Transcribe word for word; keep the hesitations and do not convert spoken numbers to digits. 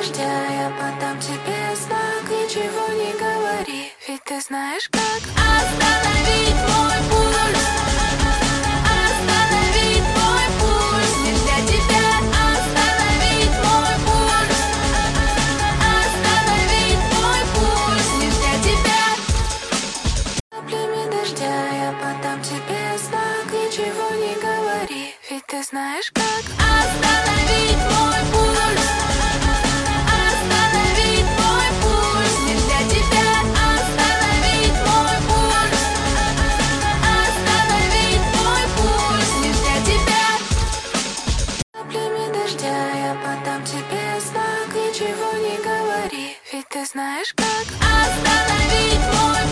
дождя я подам тебе знак. Ничего не говори, ведь ты знаешь как остановить мой пульс. Остановить мой пульс. Лишь для тебя остановить мой пульс. Остановить мой пульс. Лишь для тебя. Каплями дождя я подам тебе знак. Ничего не говори, ведь ты знаешь как остановить мой пульс. Остановить мой пульс. Лишь для тебя остановить мой пульс. Остановить мой пульс. Лишь для тебя. Каплями дождя я подам тебе знак. Ничего не говори, ведь ты знаешь как остановить мой